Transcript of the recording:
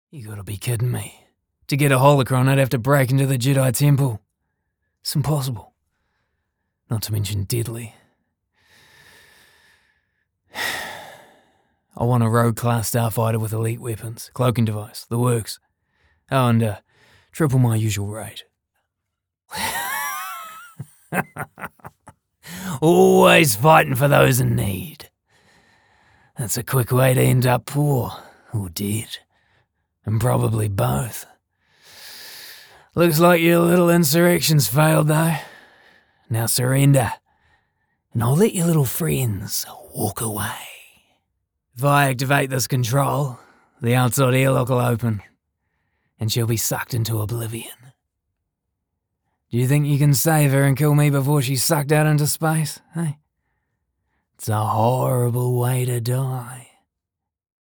You gotta be kidding me. To get a holocron, I'd have to break into the Jedi Temple. It's impossible. Not to mention deadly. I want a rogue-class starfighter with elite weapons, cloaking device, the works. Oh, and triple my usual rate. Always fighting for those in need. That's a quick way to end up poor, or dead. And probably both. Looks like your little insurrection's failed, though. Now surrender, and I'll let your little friends walk away. If I activate this control, the outside airlock will open, and she'll be sucked into oblivion. Do you think you can save her and kill me before she's sucked out into space, hey? It's a horrible way to die.